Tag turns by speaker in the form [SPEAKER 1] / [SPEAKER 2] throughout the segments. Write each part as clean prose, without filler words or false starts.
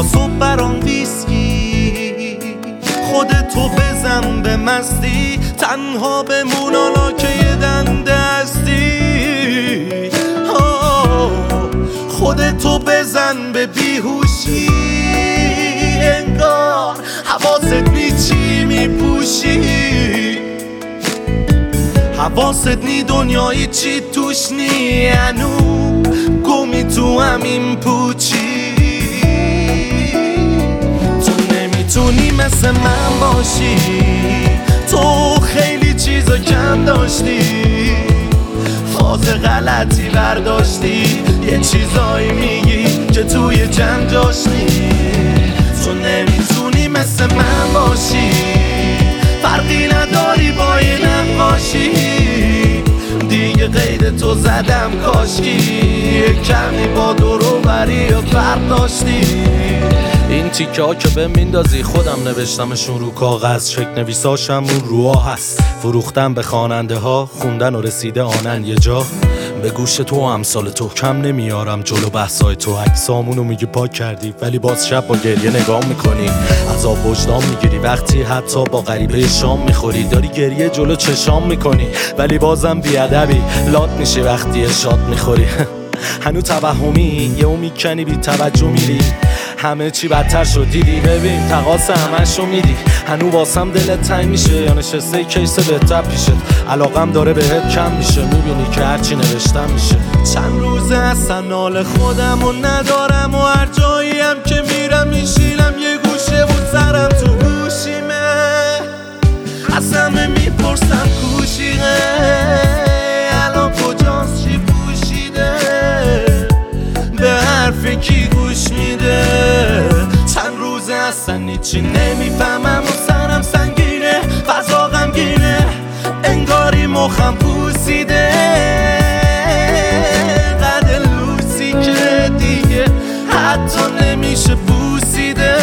[SPEAKER 1] تا صبح برام ویسکی. خودتو بزن به مستی، تنها بمون حالا که یه دنده هستی. خودتو بزن به بیهوشی، انگار حواست نی چی میپوشی. حواست نی دنیای چی توش نی، هنو گمی تو همین پوچی. تو نمیتونی مثل من باشی، تو خیلی چیزا کم داشتی، فاز غلطی برداشتی، یه چیزایی میگی که توی جمع جاش نی. تو نمیتونی مثل من باشی، فرقی نداری با یه نقاشی. دیگه قید تو زدم کاشکی، کمی با دورو بری یا فرق داشتی. این تیکه ها که به میندازی خودم نوشتمشون رو کاغذ، شک نویساشم اون روها هست. فروختم به خواننده ها، خوندن و رسیده آنن یه جا. به گوش تو و امثال تو کم نمیارم جلو بحثای تو. عکسامونو میگی پاک کردی ولی باز شب با گریه نگاه میکنی. عذاب وجدان میگیری وقتی حتی با غریبه شام میخوری. داری گریه جلو چشام میکنی ولی بازم بیادبی لات میشی وقتی شاد میخوری. هنو توهمی یهو میکنی بی توجه میری، همه چی بدتر شد دیدی. ببین تقاس همشو میدی، هنو واسم دلت تنگ میشه یا نشسته کیسه بهتر پیشت. علاقم داره بهت کم میشه، میبینی که هرچی نوشتم میشه. چند روزه اصلا حال خودم و ندارم و هر جاییم که میرم میشینم یه گوشه و سرم تو گوشیمه. از همه میپرسم کوشیقه، الان کجاست چی پوشیده، به حرف کی گوش میده. چند روزه اصلا هیچی نمیفهمم و سرم سنگینه، فضا غمگینه، انگاری مخم پوسیده. قد لوسی که دیگه حتی نمیشه بوسیده،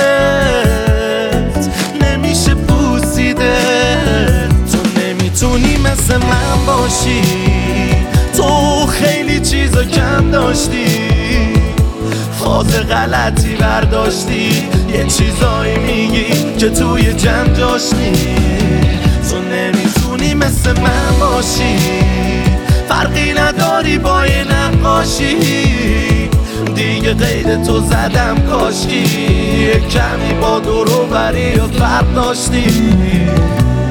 [SPEAKER 1] نمیشه بوسیده. تو نمیتونی مثل من باشی، تو خیلی چیزا کم داشتی، فاز غلطی برداشتی، یه چیزایی میگی که توی جمع جاش نی. تو نمیتونی مثل من باشی، فرقی نداری با یه نقاشی. دیگه قید تو زدم کاشکی، کمی با دورو بری و فرق داشتی.